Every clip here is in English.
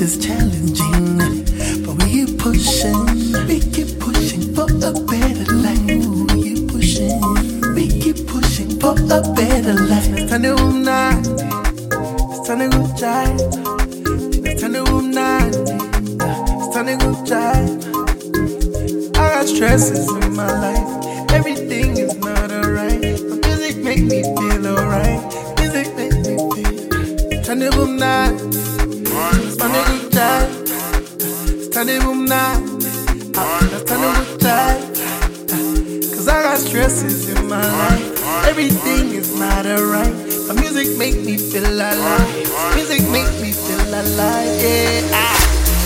is challenging, but we keep pushing for a better life. We keep pushing for a better life. It's time to move now, it's time to go jive. It's time to move now, it's time to go jive. I got stresses in my life, everything is not alright. But music make me feel alright, music make me feel. Time to move now, it's time to go jive. It's time to move now, it's time to go jive. Cause I got stresses in my life, everything is not alright. But music make me feel alive, music make me feel alive, yeah.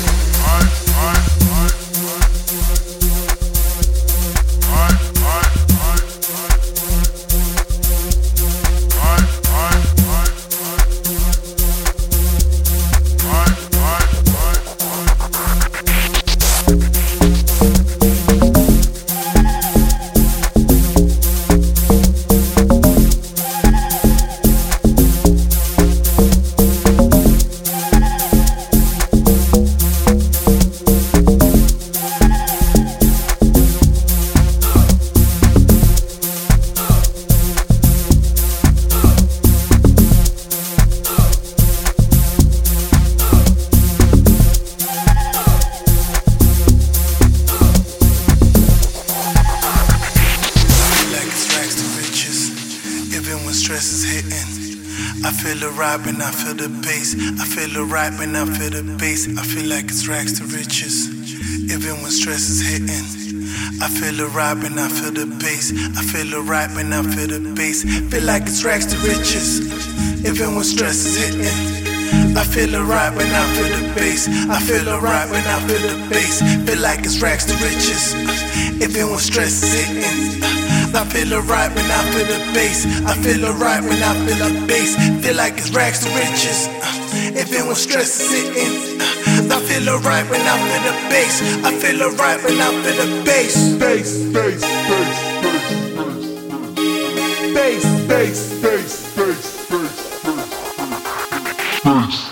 Stress is hitting. I feel it right when I feel the bass. I feel it right when I feel the bass. I feel like it's rags to riches. Even when stress is hitting. I feel it right when I feel the bass. I feel it right when I feel the bass. Feel like it's rags to riches. Even when stress is hitting. I feel it right when I feel the bass. I feel it right when I feel the bass. Feel like it's rags to riches. Even when stress is hitting. I feel it right when I feel the bass. I feel it right when I feel the bass. Feel like it's rags to riches. Even when stress is hitting. I feel it right when I feel the bass. I feel it right when I feel the bass. Bass, bass, bass, bass, bass, bass, bass, bass, bass, bass.